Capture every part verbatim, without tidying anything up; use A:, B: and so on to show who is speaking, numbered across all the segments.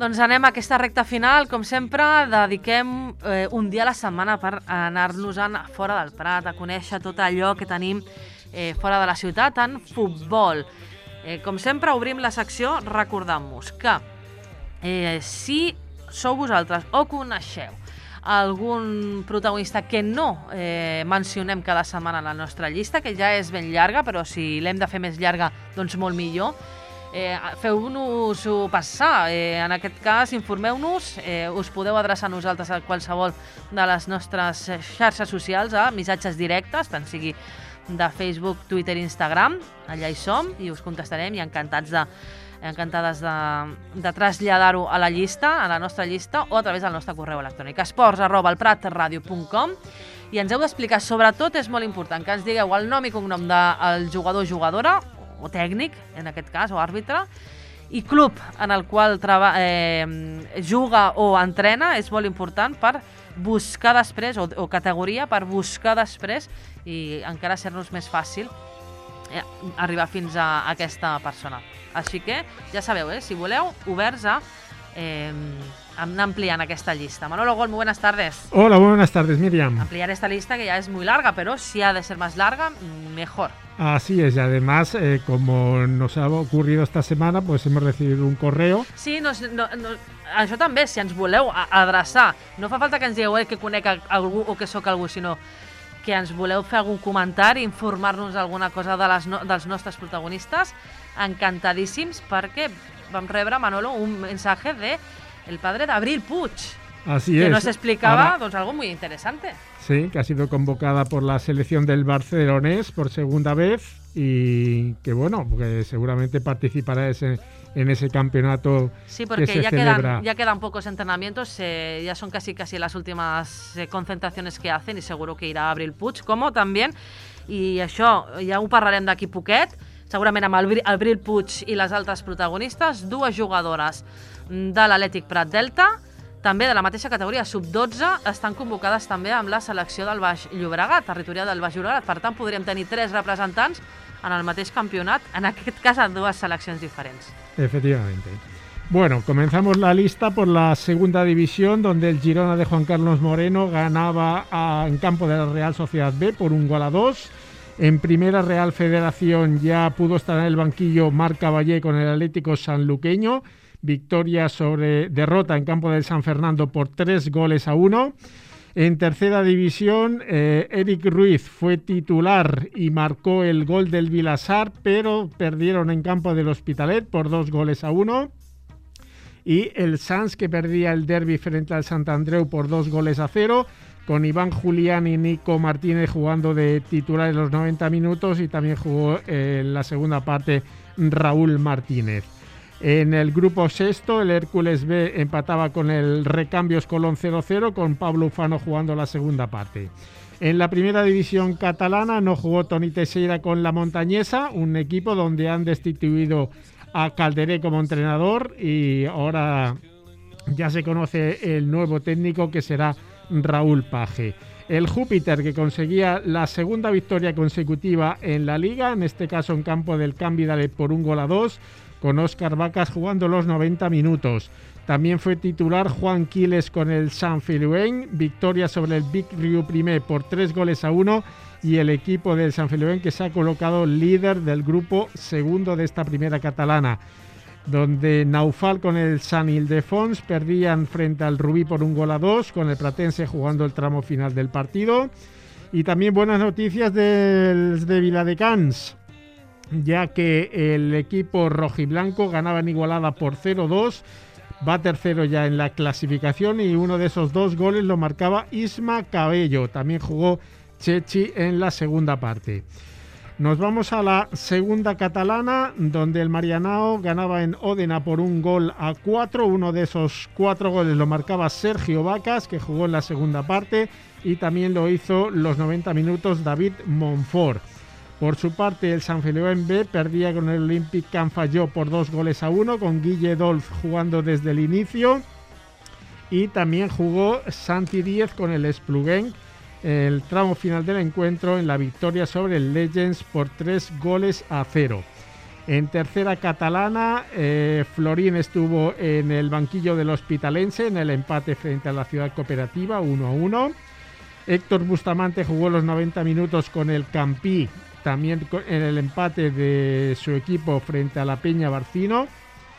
A: Doncs anem a aquesta recta final. Com sempre, dediquem eh, un dia a la setmana per anar-nos-en fora del Prat, a conèixer tot allò que tenim eh, fora de la ciutat en futbol. Eh, com sempre, obrim la secció recordant-vos que eh, si sou vosaltres o coneixeu algun protagonista que no eh, mencionem cada setmana a la nostra llista, que ja és ben llarga, però si l'hem de fer més llarga, doncs molt millor, Eh, feu-nos-ho passar. Eh, en aquest cas, informeu-nos. Eh, us podeu adreçar a nosaltres a qualsevol de les nostres xarxes socials, a missatges directes, tant sigui de Facebook, Twitter i Instagram. Allà hi som i us contestarem i encantats de, encantades de, de traslladar-ho a la llista, a la nostra llista, o a través del nostre correu electrònic esports arroba elpratradio punt com. I ens heu d'explicar, sobretot és molt important que ens digueu el nom i cognom del jugador o jugadora, o tècnic, en aquest cas, o àrbitre, i club en el qual treba, eh, juga o entrena, és molt important per buscar després, o, o categoria per buscar després, i encara ser-nos més fàcil eh, arribar fins a aquesta persona. Així que, ja sabeu, eh, si voleu, oberts a eh, anar ampliant aquesta lista. Manolo Gol, muy buenas tardes.
B: Hola, buenas tardes, Miriam.
A: Ampliar esta lista que ya es muy larga, pero si ha de ser más larga, mejor.
B: Así es, y además, eh, como nos ha ocurrido esta semana, pues hemos recibido un correo.
A: Sí, no, no, no, això també, si ens voleu adreçar, no fa falta que ens digueu eh, que conec algú o que sóc algú, sinó que ens voleu fer algun comentari, informar-nos alguna cosa de les no, dels nostres protagonistes, encantadíssims, perquè vam rebre, Manolo, un mensaje de el padre de Abril Puig.
B: Así
A: que
B: es.
A: nos explicaba
B: Ahora,
A: pues, algo muy interesante.
B: Sí, que ha sido convocada por la selección del barcelonés por segunda vez y que, bueno, que seguramente participará ese, en ese campeonato.
A: Sí, porque
B: que se
A: ya,
B: celebra.
A: quedan, ya quedan pocos entrenamientos, eh, ya son casi casi las últimas eh, concentraciones que hacen y seguro que irà Abril Puig, como también, i això ja ho parlarem d'aquí poquet, segurament amb el Abril Puig i les altres protagonistes, dues jugadores de l'Atlètic Prat Delta, també de la mateixa categoria, sub dotze, estan convocades també amb la selecció del Baix Llobregat, territorial del Baix Llobregat. Per tant, podríem tenir tres representants en el mateix campionat, en aquest cas en dues seleccions diferents.
B: Efectivamente. Bueno, comenzamos la lista por la segunda división, donde el Girona de Juan Carlos Moreno ganaba a, en campo de la Real Sociedad B por un gol a dos. En primera, Real Federación ya pudo estar en el banquillo Marc Caballé con el Atlético Sanluqueño. Victoria sobre derrota en campo del San Fernando por tres goles a uno. En tercera división, eh, Eric Ruiz fue titular y marcó el gol del Vilasar, pero perdieron en campo del Hospitalet por dos goles a uno. Y el Sans, que perdía el derbi frente al Sant Andreu por dos goles a cero, con Iván Julián y Nico Martínez jugando de titular en los noventa minutos, y también jugó eh, en la segunda parte Raúl Martínez. En el grupo sexto, el Hércules B empataba con el Recambios Colón cero cero, con Pablo Ufano jugando la segunda parte. En la primera división catalana no jugó Toni Teixeira con la Montañesa, un equipo donde han destituido a Calderé como entrenador y ahora ya se conoce el nuevo técnico, que será Raúl Page. El Júpiter, que conseguía la segunda victoria consecutiva en la Liga, en este caso en campo del Can Vidalet por un gol a dos, con Óscar Vacas jugando los noventa minutos. También fue titular Juan Quiles con el Sant Feliuenc, victoria sobre el Vic Riu Primer por tres goles a uno, y el equipo del Sant Feliuenc, que se ha colocado líder del grupo segundo de esta primera catalana, donde Naufal con el Sant Ildefons perdían frente al Rubí por un gol a dos, con el Pratense jugando el tramo final del partido. Y también buenas noticias del, de Viladecans, ya que el equipo rojiblanco ganaba en Igualada por cero dos, va tercero ya en la clasificación, y uno de esos dos goles lo marcaba Isma Cabello. También jugó Chechi en la segunda parte. Nos vamos a la segunda catalana, donde el Marianao ganaba en Òdena por un gol a cuatro. Uno de esos cuatro goles lo marcaba Sergio Vacas, que jugó en la segunda parte, y también lo hizo los noventa minutos David Monfort. Por su parte, el Sant Feliuenc B perdía con el Olímpic Can Falló por dos goles a uno, con Guille Dolf jugando desde el inicio, y también jugó Santi Díez con el Espluguenc el tramo final del encuentro en la victoria sobre el Legends por tres goles a cero. En tercera catalana, eh, Florín estuvo en el banquillo del Hospitalense en el empate frente a la Ciudad Cooperativa, uno a uno. Héctor Bustamante jugó los noventa minutos con el Campí, también en el empate de su equipo frente a la Peña Barcino.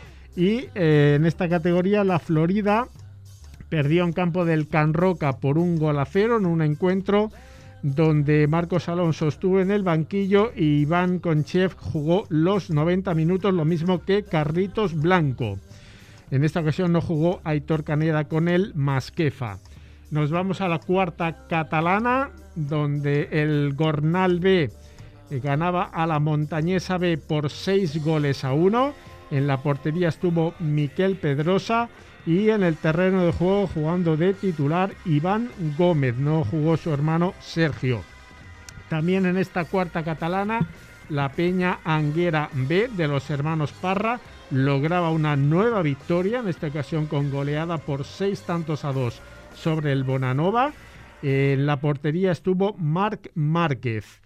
B: Y eh, en esta categoría la Florida perdió en campo del Can Roca por un gol a cero en un encuentro donde Marcos Alonso estuvo en el banquillo y Iván Conchev jugó los noventa minutos, lo mismo que Carlitos Blanco. En esta ocasión no jugó Aitor Caneda con el Masquefa. Nos vamos a la cuarta catalana, donde el Gornal B ganaba a la Montañesa B por seis goles a uno. En la portería estuvo Miquel Pedrosa y en el terreno de juego jugando de titular Iván Gómez. No jugó su hermano Sergio. También en esta cuarta catalana, la Peña Anguera B de los hermanos Parra lograba una nueva victoria, en esta ocasión con goleada por seis tantos a dos sobre el Bonanova. En la portería estuvo Marc Márquez.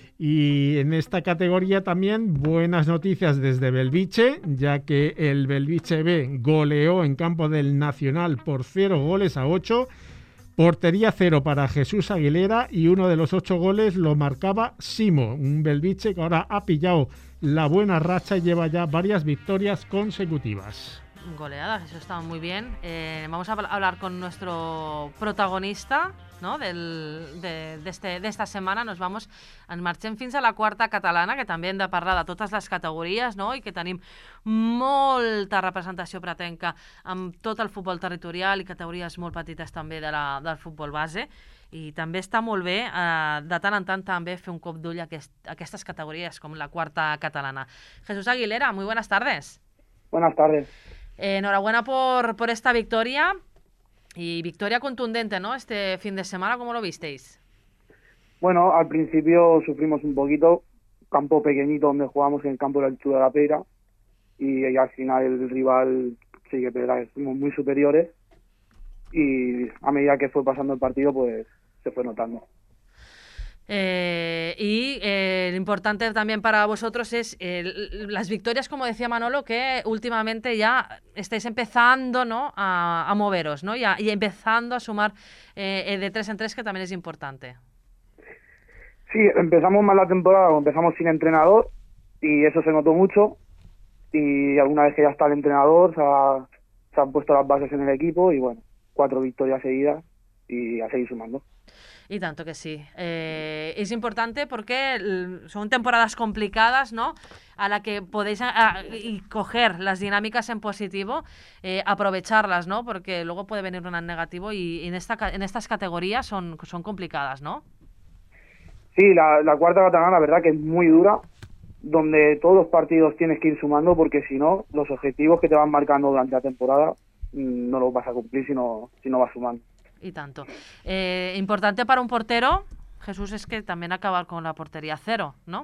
B: Y en esta categoría también buenas noticias desde Belviche, ya que el Belviche B goleó en campo del Nacional por cero goles a ocho. Portería cero para Jesús Aguilera y uno de los ocho goles lo marcaba Simo, un Belviche que ahora ha pillado la buena racha y lleva ya varias victorias consecutivas.
A: Goleadas, eso está muy bien. Eh, vamos a hablar con nuestro protagonista, no? Del, de, de, este, de esta setmana. Nos vamos, en marxem fins a la quarta catalana, que també hem de parlar de totes les categories, no? I que tenim molta representació pretenca amb tot el futbol territorial i categories molt petites també de la, del futbol base. I també està molt bé, eh, de tant en tant també fer un cop d'ull a, aquest, a aquestes categories com la quarta catalana. Jesús Aguilera, muy buenas tardes.
C: Buenas tardes.
A: Eh, enhorabuena por, por esta victoria y victoria contundente, ¿no? Este fin de semana, ¿cómo lo visteis?
C: Bueno, al principio sufrimos un poquito, campo pequeñito donde jugamos en el campo de la altura de la Peira y, y al final el rival sí que verdad, fuimos muy superiores y a medida que fue pasando el partido pues se fue notando.
A: Eh, y eh, lo importante también para vosotros es eh, las victorias, como decía Manolo, que últimamente ya estáis empezando, ¿no? a, a moveros, ¿no? y, a, y empezando a sumar eh, de tres en tres, que también es importante.
C: Sí, empezamos mal la temporada, empezamos sin entrenador y eso se notó mucho y alguna vez que ya está el entrenador se, ha, se han puesto las bases en el equipo y bueno, cuatro victorias seguidas y a seguir sumando.
A: Y tanto que sí. Eh, es importante porque son temporadas complicadas, ¿no? A la que podéis a, a, y coger las dinámicas en positivo, eh, aprovecharlas, ¿no? Porque luego puede venir una en negativo y, y en, esta, en estas categorías son, son complicadas, ¿no?
C: Sí, la, la cuarta catalana, la verdad que es muy dura, donde todos los partidos tienes que ir sumando porque si no, los objetivos que te van marcando durante la temporada mmm, no los vas a cumplir si no, si no vas sumando.
A: Y tanto. Eh, importante para un portero, Jesús, es que también acabar con la portería cero, ¿no?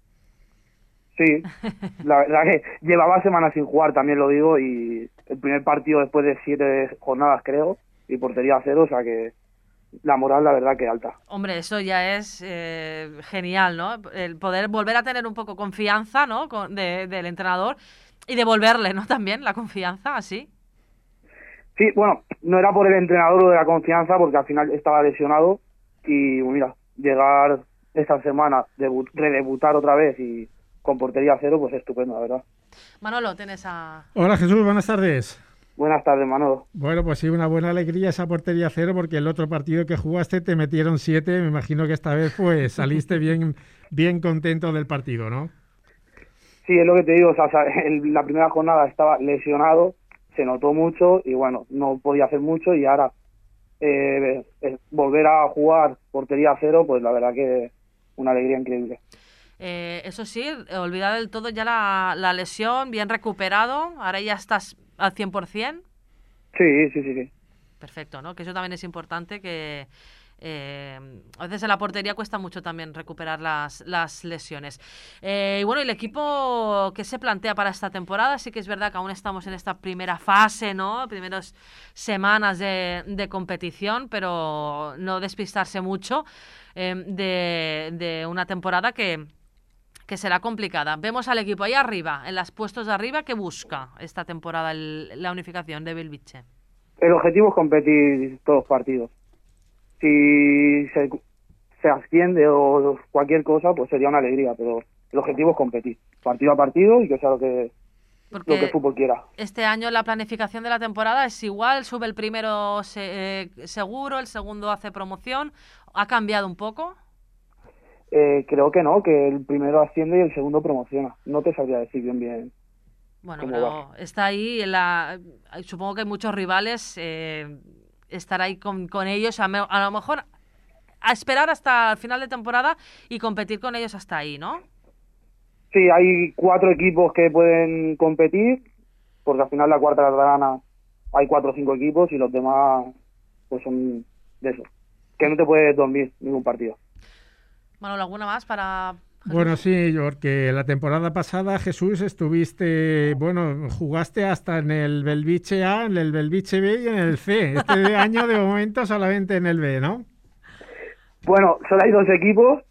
C: Sí, la verdad que llevaba semanas sin jugar, también lo digo, y el primer partido después de siete jornadas, creo, y portería cero, o sea que la moral, la verdad que alta.
A: Hombre, eso ya es eh, genial, ¿no? El poder volver a tener un poco confianza, ¿no? Con, de, del entrenador y devolverle, ¿no? También la confianza, así.
C: Sí, bueno, no era por el entrenador o de la confianza, porque al final estaba lesionado y mira, llegar esta semana, debut, redebutar otra vez y con portería cero, pues estupendo, la verdad.
A: Manolo, tienes a...
B: Hola Jesús, buenas tardes.
C: Buenas tardes, Manolo.
B: Bueno, pues sí, una buena alegría esa portería cero, porque el otro partido que jugaste te metieron siete, me imagino que esta vez pues saliste bien, bien contento del partido, ¿no?
C: Sí, es lo que te digo, o sea, en la primera jornada estaba lesionado, se notó mucho y bueno, no podía hacer mucho y ahora eh, eh, volver a jugar portería cero, pues la verdad que una alegría increíble.
A: Eh, eso sí, olvidar del todo ya la, la lesión, bien recuperado, ahora ya estás al cien por ciento.
C: Sí, sí, sí, sí.
A: Perfecto, ¿no? Que eso también es importante, que eh, a veces en la portería cuesta mucho también recuperar las, las lesiones. Eh, y bueno, el equipo que se plantea para esta temporada, sí que es verdad que aún estamos en esta primera fase, ¿no? Primeras semanas de, de competición, pero no despistarse mucho eh, de, de una temporada que... que que será complicada. Vemos al equipo ahí arriba, en los puestos de arriba, que busca esta temporada el, la unificación de Belviche.
C: El objetivo es competir todos los partidos. Si se, se asciende o cualquier cosa, pues sería una alegría, pero el objetivo es competir, partido a partido, y que sea lo que, lo que el fútbol quiera.
A: Este año la planificación de la temporada es igual, sube el primero se, eh, seguro, el segundo hace promoción. ¿Ha cambiado un poco?
C: Eh, creo que no, que el primero asciende y el segundo promociona. No te sabría decir bien bien.
A: Bueno, pero va. Está ahí, la, supongo que hay muchos rivales, eh, estar ahí con, con ellos, a, me, a lo mejor a esperar hasta el final de temporada y competir con ellos hasta ahí, ¿no?
C: Sí, hay cuatro equipos que pueden competir, porque al final la cuarta catalana hay cuatro o cinco equipos y los demás pues son de eso, que no te puedes dormir ningún partido.
A: Bueno, ¿alguna más para...? Jesús?
B: Bueno, sí, porque la temporada pasada, Jesús, estuviste, bueno, jugaste hasta en el Belviche A, en el Belviche B y en el C. Este año, de momento, solamente en el B, ¿no?
C: Bueno, solo hay dos equipos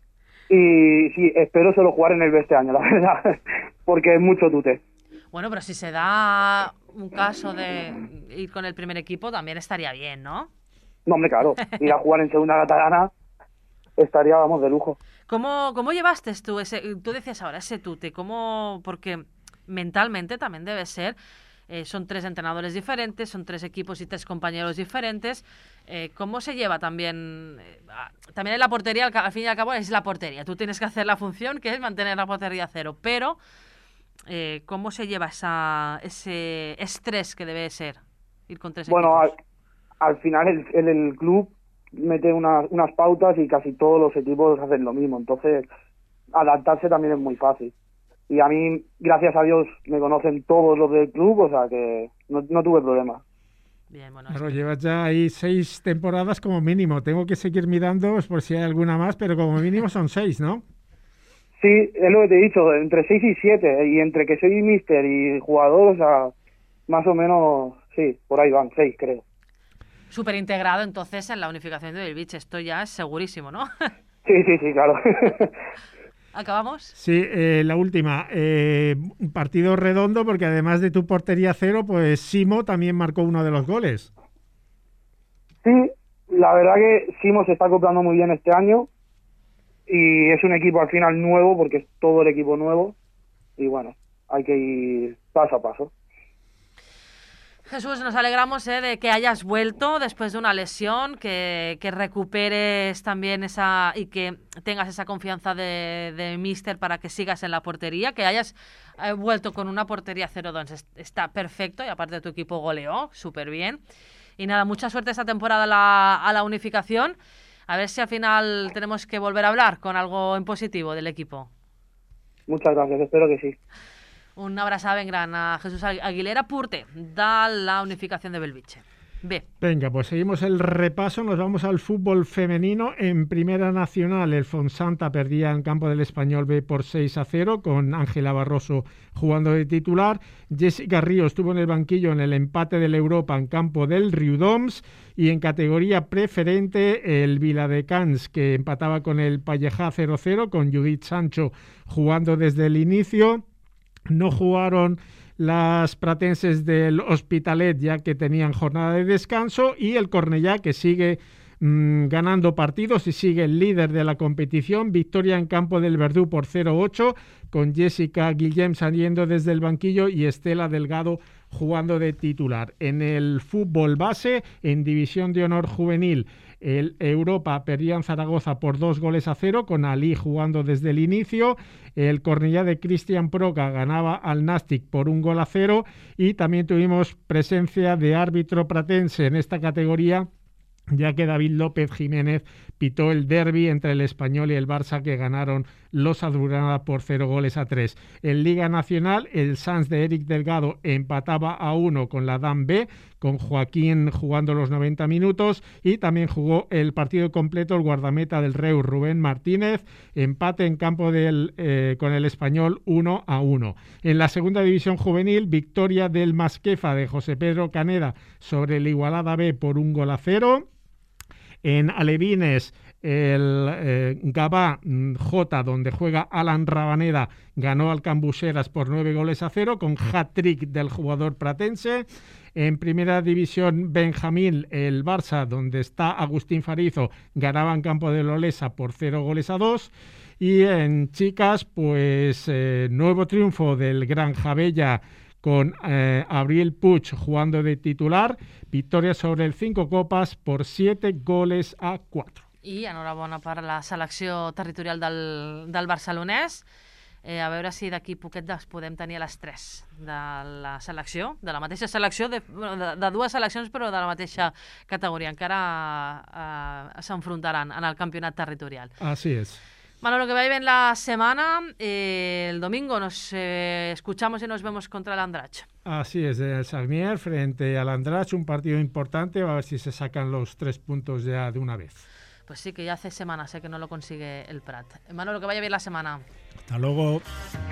C: y sí, espero solo jugar en el B este año, la verdad, porque es mucho tute.
A: Bueno, pero si se da un caso de ir con el primer equipo, también estaría bien, ¿no?
C: No, hombre, claro, ir a jugar en segunda catalana estaría, vamos, de lujo.
A: ¿Cómo, cómo llevaste tú ese, tú decías ahora, ese tute? ¿Cómo, porque mentalmente también debe ser, eh, son tres entrenadores diferentes, son tres equipos y tres compañeros diferentes, eh, ¿cómo se lleva también? Eh, también en la portería, al, al fin y al cabo, es la portería, tú tienes que hacer la función que es mantener la portería a cero, pero eh, ¿cómo se lleva esa, ese estrés que debe ser ir con tres
C: bueno,
A: equipos?
C: Bueno, al, al final el, el, el club mete una, unas pautas y casi todos los equipos hacen lo mismo, entonces adaptarse también es muy fácil. Y a mí, gracias a Dios, me conocen todos los del club, o sea que no, no tuve problema.
A: Bien, bueno,
B: claro,
A: es que...
B: llevas ya ahí seis temporadas como mínimo. Tengo que seguir mirando por si hay alguna más, pero como mínimo son seis, ¿no?
C: Sí, es lo que te he dicho, entre seis y siete, y entre que soy míster y jugador, o sea, más o menos, sí, por ahí van, seis creo.
A: Súper integrado entonces en la unificación de Belviche, esto ya es segurísimo, ¿no?
C: Sí, sí, sí, claro.
A: ¿Acabamos?
B: Sí, eh, la última, eh, un partido redondo porque además de tu portería cero, pues Simo también marcó uno de los goles.
C: Sí, la verdad que Simo se está acoplando muy bien este año y es un equipo al final nuevo porque es todo el equipo nuevo y bueno, hay que ir paso a paso.
A: Jesús, nos alegramos eh, de que hayas vuelto después de una lesión, que, que recuperes también esa y que tengas esa confianza de, de míster para que sigas en la portería, que hayas eh, vuelto con una portería cero dos. Está perfecto y aparte tu equipo goleó súper bien. Y nada, mucha suerte esta temporada a la, a la unificación. A ver si al final tenemos que volver a hablar con algo en positivo del equipo.
C: Muchas gracias, espero que sí.
A: Un abraçada ben gran a Jesús Aguilera, porter de la unificación de Belviche. Bé.
B: Venga, pues seguimos el repaso, nos vamos al fútbol femenino. En Primera Nacional, el Fonsanta perdía en campo del Español B por seis a cero, con Ángela Barroso jugando de titular. Jessica Ríos estuvo en el banquillo en el empate del Europa en campo del Riudoms, y en categoría preferente el Viladecans, que empataba con el Pallejá cero cero, con Judith Sancho jugando desde el inicio. No jugaron las pratenses del Hospitalet, ya que tenían jornada de descanso, y el Cornellá, que sigue mmm, ganando partidos y sigue el líder de la competición. Victoria en campo del Verdú por cero ocho, con Jessica Guillem saliendo desde el banquillo y Estela Delgado jugando de titular. En el fútbol base, en División de Honor Juvenil, el Europa perdía en Zaragoza por dos goles a cero, con Ali jugando desde el inicio. El Cornellá de Cristian Proca ganaba al Nàstic por un gol a cero, y también tuvimos presencia de árbitro pratense en esta categoría, ya que David López Jiménez pitó el derbi entre el Español y el Barça, que ganaron los azulgrana por cero goles a tres. En Liga Nacional, el Sants de Eric Delgado empataba a uno con la D A M B, con Joaquín jugando los noventa minutos, y también jugó el partido completo el guardameta del Reus, Rubén Martínez. Empate en campo del, eh, con el Español uno a uno. En la segunda división juvenil, victoria del Masquefa de José Pedro Caneda sobre el Igualada B por un gol a cero. En Alevines, El eh, Gavà J, donde juega Alan Rabaneda, ganó al Cambuseras por nueve goles a cero con hat-trick del jugador pratense. En primera división Benjamín, el Barça, donde está Agustín Farizo, ganaba en campo de Olesa por cero goles a dos. Y en chicas, pues eh, nuevo triunfo del Granja Bella con eh, Abril Puig jugando de titular, victoria sobre el Cinco Copas por siete goles a cuatro.
A: I enhorabona per la selecció territorial del, del barcelonès. Eh, a veure si d'aquí poquet des podem tenir les tres de la selecció, de la mateixa selecció, de, de, de dues seleccions però de la mateixa categoria. Encara eh, s'enfrontaran en el campionat territorial.
B: Así es.
A: Manolo, que vaya bien la semana. Eh, el domingo nos eh, escuchamos y nos vemos contra el Andratx.
B: Así es, el Sagnier frente al Andratx, un partido importante, a ver si se sacan los tres puntos ya de una vez.
A: Pues sí, que ya hace semanas sé que no lo consigue el Prat. Manolo, que vaya bien la semana.
B: Hasta luego.